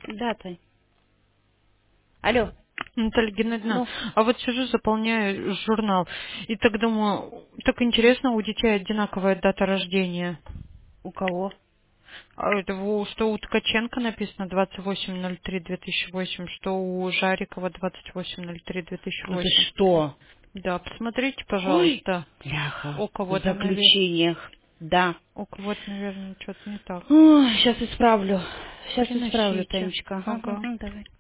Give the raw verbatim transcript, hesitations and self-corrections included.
Да, Тань. Алло. Наталья Геннадьевна, Ну, а вот сижу, заполняю журнал, и так думаю, так интересно, у детей одинаковая дата рождения. у кого? А это у- что у Ткаченко написано двадцать восемь ноль три две тысячи восемь, что у Жарикова двадцать восемь ноль три две тысячи Ну ты восемь. что? Да, посмотрите, Ой, пожалуйста, бляха, у в кого-то, наверное, заключениях. Да. у кого-то, наверное, что-то не так. Ой, сейчас исправлю. Сейчас исправлю, Переносите. Танечка. Ага, Ага. ага, давай.